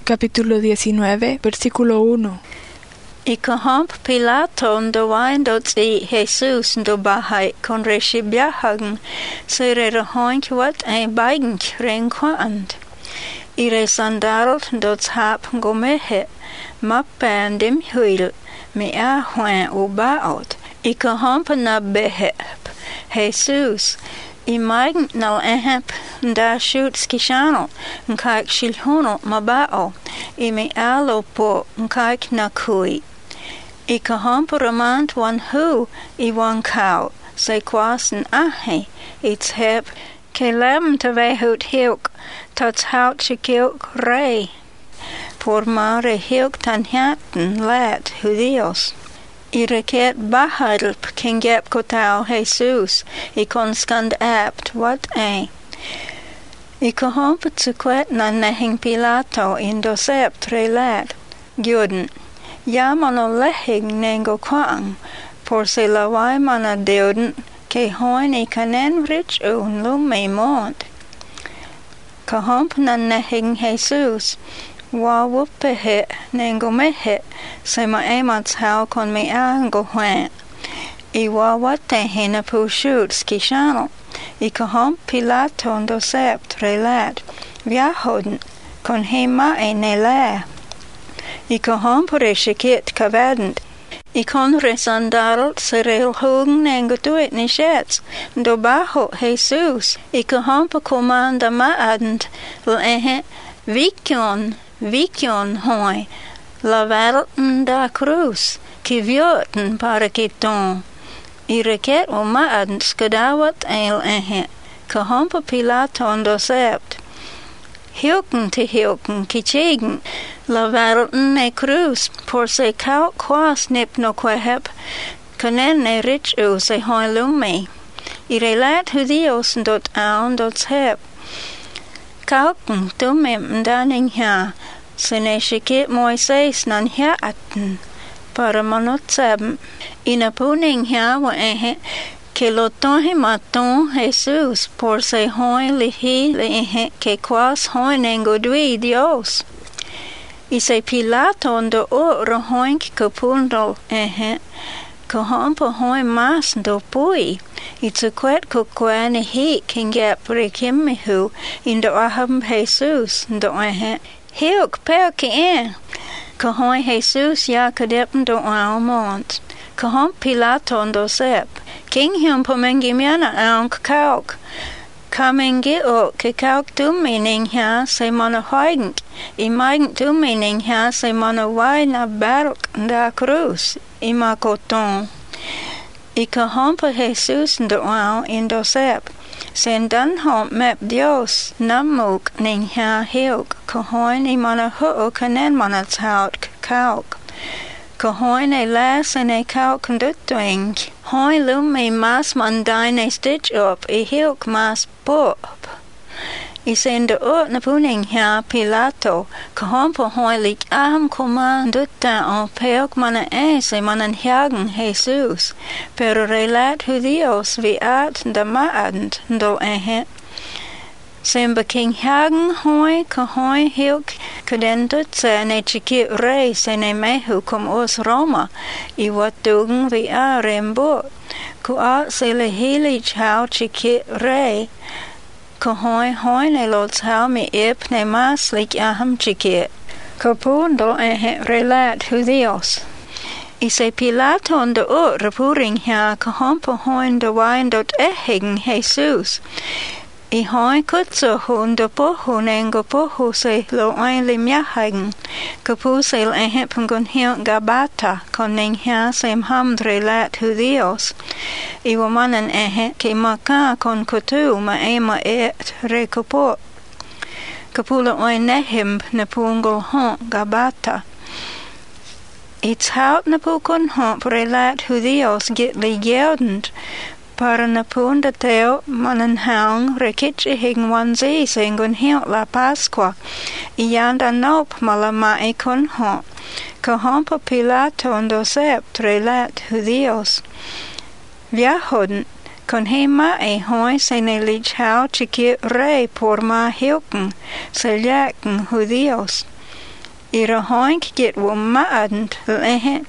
capítulo 19, versículo 1. Y kahomp Pilato ndawaindo i Jesus ndobahai kon reshibiahagen sere rehoink wat ein beigenk renkwand. Ire sandalt dots hap gomehe mappandim huil me a hwan ubaot. I kahomp na behep Jesus I maigen nal ehep da shoot skishano nkak shilhono mabao I me alo po nkak na kui. I kahomp ramant wan hu I wan cow se kwasen ahe it's hep ke lem te vehut hiuk tots hout chikilk rei por mare hiuk tan hatten lat hudios. I reket bahadlp kingep kotau Jesus I konskand apt wat ein. I kahomp tsukwet na nehing Pilato indosep tre lat. Gjuden. Ja mano lehing nengo kwang por se lawai mana deuden ke hoin I kanen rich un lume mont. Kahomp na nehing Jesus. Wa wupehe nengo mehe se ma emats hau kon me ango hwan. I wa wate hina pu shoot skishano. I kahomp Pilato ndosep tre lat. Vyahoden kon he ma e ne la. I kahomp reshikit kavadend. I kon resandalt serel hogen nengo duet ni shets. Ndo baho Jesus. I kahomp komanda ma adend. L Vikion hoi, la velten da cruz, ki vjoten parakiton. I reket o maad skadawat eil kahompa Pilato ndosept. Hilken te hilken, ki chegen, la velten ne cruz, por se kau kwas nip no kwehep, kanen ne rich se hoi lume. I relat hudios dot aun dot hep. Kauken tumim daning ha, sene shikit Moises nan ha atten, para manutsem. Ina puning ha wa ke lotonhi maton Jesus, por se hoi lihi le ke kwas hoi nengodui Dios. I se Pilato ndo o rohoink kapundol kahompa hoi mas ndo pui. I tsukwet kukwani hi kingep rikimihu indo aham Jesus ndo hiuk pel ki kahoi Jesus ya kadep ndo aumont. Kahom Pilato ndo sep. King him pomengimiana aunk kauk. Kamengi o ke kauk tu meaning ha se mana hoigent. I maigent tu meaning ha se mana wai na bark da cruz. I ma koton. I kahompa Jesus ndo au indo sep. Sen dan hom mep Dios namuk ning ha hiuk. Kahoin I mana huo kanen mana taut kauk. Kahoin las en kauk ndutuing. Hoi lume mas mandaine stitch up I hiuk mas pop. I sende ut na puning ha Pilato. Kahompa hoi lik aham kuman dutta o peok mana se manan hagen Jesus. Pero relat hudios vi at da maadend ndo Semba king hagen hoi kahoi hiuk kaden dutsa ne chiki rei se ne mehu kum os Roma. I wat dugen vi rembo. Ku a se le hili chau chiki rei. Kahoi hoi ne lots hau mi ip ne mas lik aham chiki. Kapundo relat hudios. I se Pilato ndo o rapuring ha kahompa hoi ndo wain dot Jesus. I hoi kutso ndo pohu nengo pohu se lo ein limyahagen. Kapu se pengun hion gabata kon ning ha sem hamdre lat hudios. I wamanan ke maka kon kutu ma ema rekopot. Kapula oin nehim na pungol hon gabata. It's hout na pukun hon relat hudios git ligeldend. Para na punda teo manan haung rekich hing wanzi sengun hiot la Pasqua. Ianda nop malama kun hon. Kahompa Pilato ndo sep trelat hudios. Vyahoden kon hema hoi se ne lich hau chiki rei por ma hilken se jaken hudios. hoink get wo maand lehe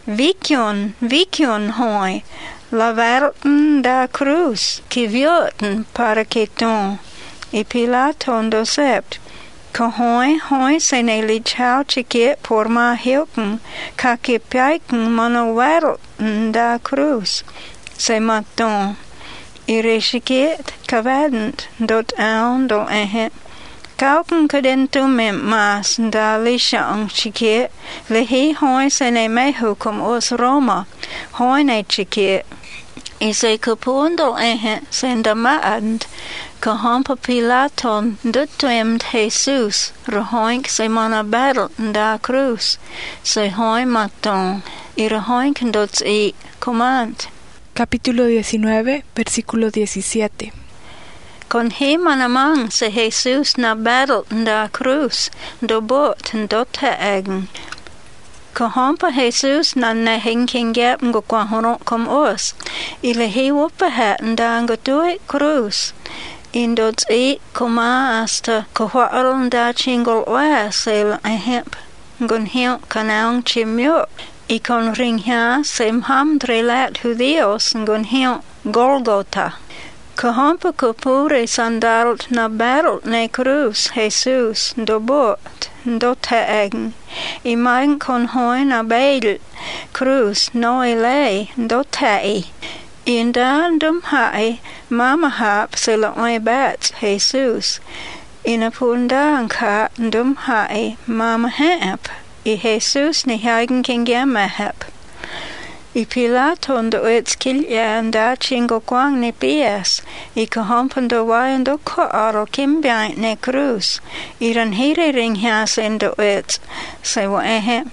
vikion hoi la verten da cruz ki vioten para que ton e Pilaton docept ka hoi se ne li chao chiquet por ma hilken ka ki piken mano verten da cruz se maton i reschiket kavadent dot aan do Kauken kadentu mem mas da li shang chiquet le hi hoi se ne mehu kom os Roma hoi ne chiquet I se kapundel senda maand ka hampa Pilaton dutwemt Jesus rehoink se mana battle da cruz se hoi maton I rehoink dots I command. Capítulo 19, versículo 17. Con he manamang se Jesus na battle da cruz do bot do te egen. Ka hampa Jesus na nehing kingep ngo kwahono kom os. Ile he wopahat nda ngo tue cruz. Indots I koma asta kahwaal nda chingol wa se hemp. Ngon hiel kanaung chimyo. I kon ringha se mhamdre lat Judios ngon hiel Golgota. Ka hampa kapure sandalt na battle ne cruz Jesus do bot do te egen. I maing kon hoi na beidel cruz no lei do te I dum hai mama hap se la oi bats Jesus. Ina punda ka dum hai mama hap I Jesus ni hagen kingema hap. I Pilaton do ets kilja da chingo kwang ne pies. I ka hampan do wayan do ko aro kimbiant ne cruz. I ran hire ring has in do ets. Se wa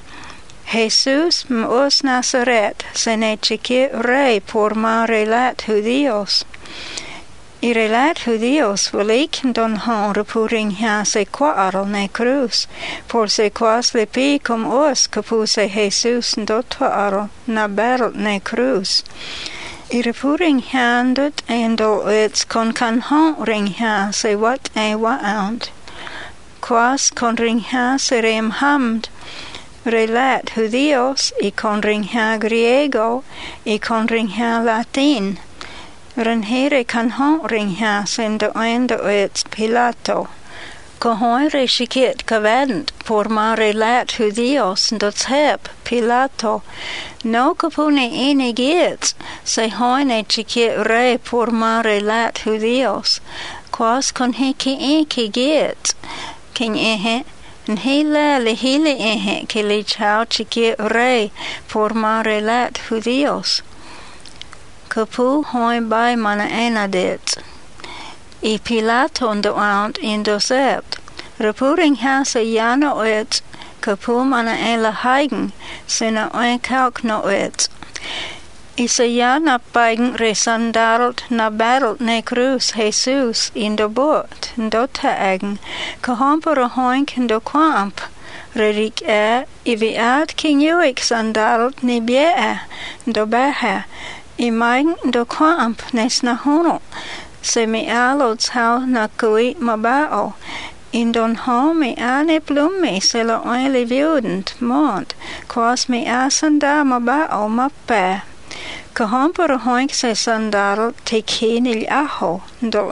Jesus os Nazaret se ne chique rei por ma relat Judios. I relat Judios velik don han repuring has e qua aro ne cruz. Por se quas le pi com os capuse Jesus do aro na battle ne cruz. I repuring handut endo ets con can han ring has e wat e waant. Quas con ring has e rem hamd. Relat Judios I con ring ha griego I con ring ha latin. Renhere kan han ring ha sendo endo ets Pilato. Ka hoi reschiket kavadent por ma relat Judios dots heb Pilato. No kapune ene gets se hoi ne chiquet re por ma relat Judios. Quas con he ki gets king and he le hile ke le chao chiquet re por ma relat Judios. Kapu hoi by mana enadet. I Pilaton do out in dosept. Repuring has a jano et. Kapu mana ela heigen. Sina oin kalk no et. I se jana beigen resandalt na battle ne cruz Jesus in do bot. Do te egen. Ka hompere hoink in do kwamp. Rerik I vi ad king uik sandalt ni bie do behe. I maing do kwamp nes na hono. Se mi alots hau na kui mabao. In don ho mi ane plumme se lo oile viudent mond. Quas mi asanda mabao mappe. Ka hompere hoink se sandal te kinil aho do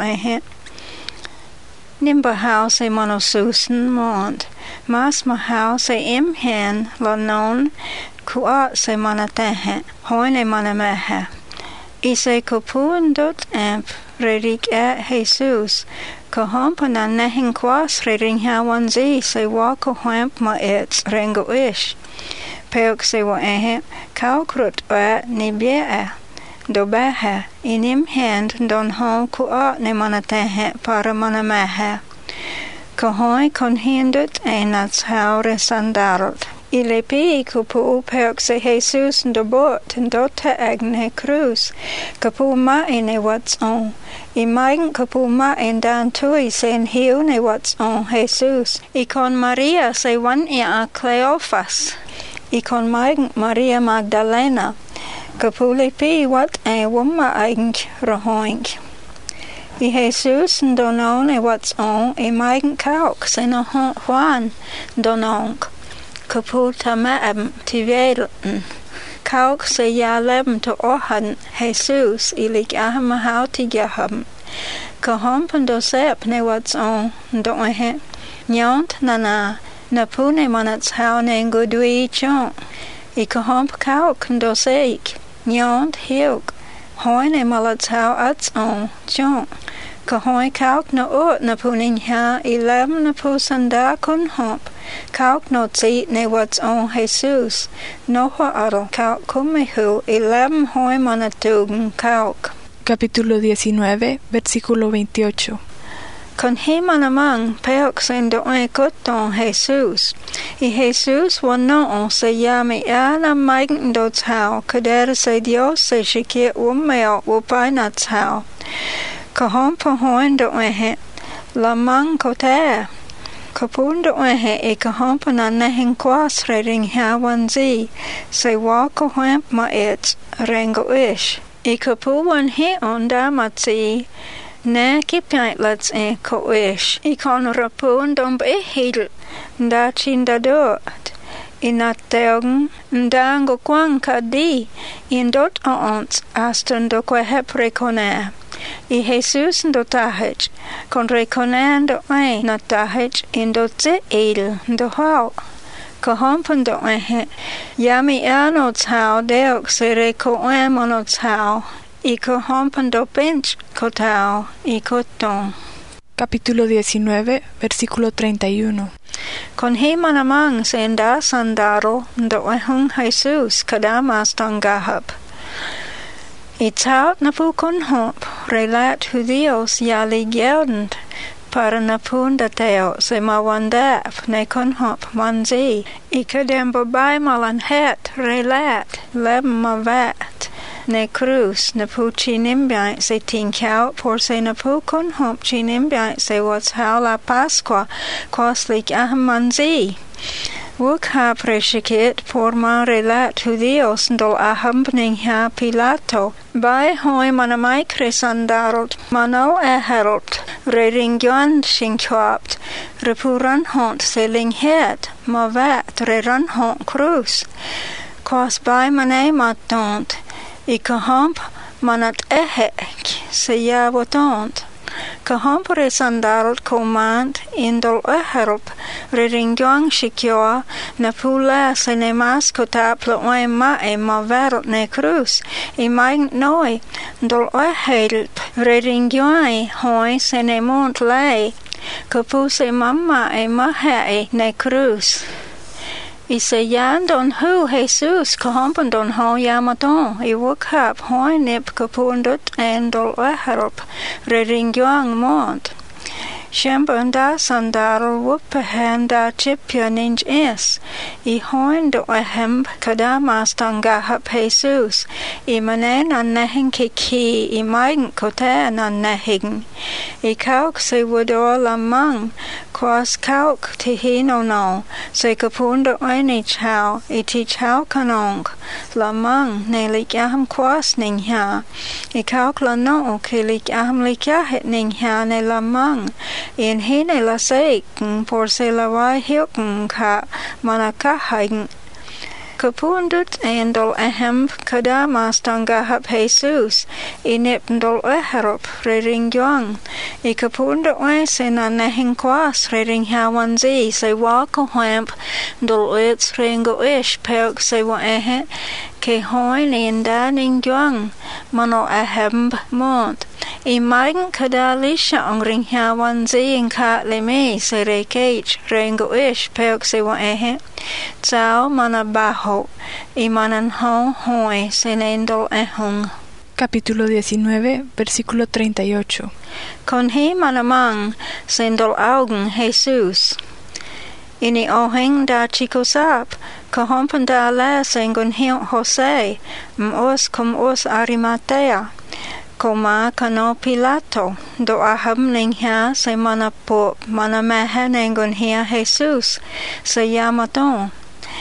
Nimba hau se monosusen mond. Mas ma hau se imhen la non kuat se manatehe. Hoine manamehe. I se kopuen dot amp redik Jesus. Ka hampa na nehin quas reding hawanzi se wako hamp ma ets rengo ish. Peok se wa kaukrut ni bie do behe. Inim hand don hon kuat ne manatehe para manamehe. Ka hoi kon hindut nats haure sandarot. Ile pi kupu peok se Jesus do bot do te egne cruz. Kapu ma ne what's on. I maing kapu ma dan tui sen hiu ne what's on Jesus. I con Maria se wan a Cleophas. I con maing Maria Magdalena. Kapu le pi wat wumma eing rohoink. I Jesus do non what's on. I maing kauk se no Juan do nonk. kapultamaam tivelten. Kauk se yalem to ohan Jesus ilik ahmahautigaham. Kahompen do sep ne wats on do ehe. Nyont nana napune manats haune ngudui chon. I kahomp kauk do seik. Nyont hiuk. Hoine malats hau ats on chon. Kahoi kauk no ut napunin ha ilem napusanda kun homp. Kauk no tzi ne wats on Jesus. No ho aro kauk kumihu ilem hoi manatugen kauk. Capítulo 19, versículo 28. Con he manamang peok sendo kuton Jesus. Y Jesus wano se llame ana maigen dots hau. Kader se Dios se shikir umeo wupainats hau. Kahom pohoin do ehe. Lamang kotea. Kapundo ehe kahom pananahin kwas reding hawanzi. Se wako hemp ma et rengo ish. Kapuwan he onda matzi. Ne kipjaitlats ko ish. Kon rapun domb hidl. Da chinda dort. Teogen ndango kwang kadi. Dot ons aston do kwe hep rekone. Jesus do tahich. Kon rekone do na tahich do tse edel do hau. Kahompen do ehe. Yami anots hau deok se reko monots hau. Kahompen do pinch kotau koton. Capítulo 19, versículo 31. Con he manamang se enda sandaro do ehung Jesus kadamas tangahap. Taut napu kon hop relat judíos yali geldend. Para napun dateo se mawandap ne kon hop manzi. Kadem babai malan het relat lem mavat. Ne cruz napu chinimbiai se tinkau por se napu kon hop chinimbiai se wats hau la Pasqua quaslik manzi. Wuk ha preshikit por ma relat judíos dol ahambning ha Pilato. Bai hoi manamai kresandarot mano eherot. Reringjuan shinkwaapt. Repuran hont seling het. Ma vat reran hont cruz. Quas bai mane matont. Kahomp manat ehek se yavotont. Kahomp resandarot command indol eherop reringjuang shikyoa napula se ne mas kotaplo ma verot ne cruz maing noi dol ehelp reringjuai hoi se ne mont lei kapuse mamma mahe ne cruz. Se yan don hu Jesus kahompen don ho yamaton. Wukhap hoi nip kapundut dol eherop reringjuang mont. Shembunda sandaro wupahenda chipya ninj is. Hoin do ehemb kadamas tangahap Jesus. Manen an nehin kiki maing kote nan nehin. Kauk se wudo lamang. Quas kauk tihino no. Se kapundo oini chau. Ti chau kanong. Lamang ne likyaham quas ning ha. Kauk la no ke likyaham likyahit ning ha ne lamang. In hine la seiken por se la wai hilken ka manakahagen. Kapundut dol ehem kadamas tangahap Jesus. Nip dol eherop reringjuang. Kapundo se na nehin kwas rering hawanzi se wako hemp dol uits ringo ish peok se wa ehe. Ke hoin inda ningjuang mano ehemb mont. Maing kadalisha ang ring hawanzi ka leme se rekech ringo ish peok se wa ehe. Tsao manabaho manan hoi se nendol ehung. Capítulo 19, versículo 38. Con he manamang sendol augen Jesus. Ohing da chikosap, kahompen da la sengon hion Jose, os Arimatea. Koma kano Pilato, do ahamning ha se manapop manamehe nengon hia Jesus, se yamaton.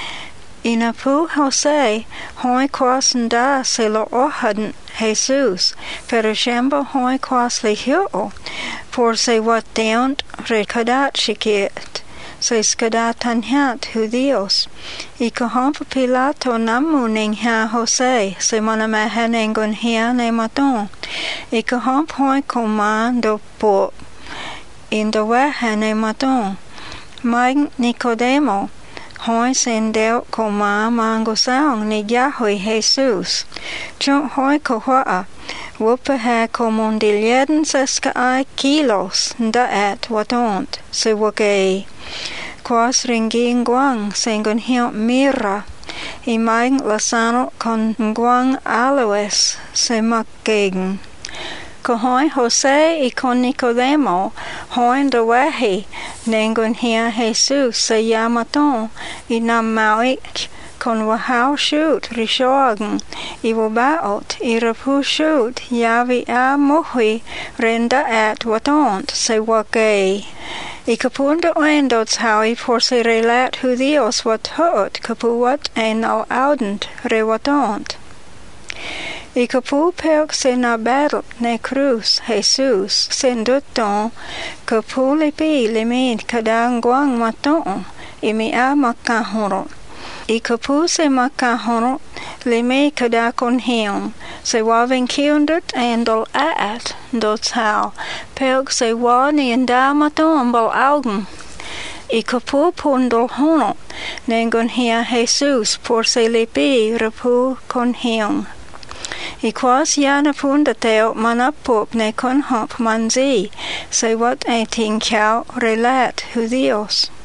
Inapu Jose, hoi kwasenda se lo ohaden Jesus, pero shembo hoi kwas lihio, por se wat deont rekadat shikit. se skadatan hat judíos. Y kahompa Pilato namu ning ha Jose, se manamaha nengon hia ne maton. Y kahompa hoi komando po indowaha ne maton. Maing Nicodemo, hoi sendeo koma mangosaong ni Yahweh Jesus. Junk hoi kohua, wupaha komondiljeden seska ai kilos daat watont, se wagay. Kwas ringing guang sengon hiot mira, i maing lasano con guang aloes se makgegen. Kohoi Jose y con Nicodemo, hoin dawahi, nengon hia Jesus se yamaton, y nam mauik, con wahau shoot rishoagen, y wabaot, y rapu shoot, yavi a mohui, renda at watont, se wakay. Y kapunda oendots haui por se relat judíos wat hoot, kapuat en al audent rewatont. Y kapu peok se na battle ne cruz Jesus senduton kapu lipi limid kadang guang maton y mi a makahoro. Y kapu se makahoro limi kadakon hion se waven kiundut endol aat dots hau peok se wani enda maton bol augen. Y kapu pundol hono nengon hia Jesus por se lipi rapu con hion. Y kwas yana punda teo manapop ne con hop manzi, se wat ein ting kiao relat judíos.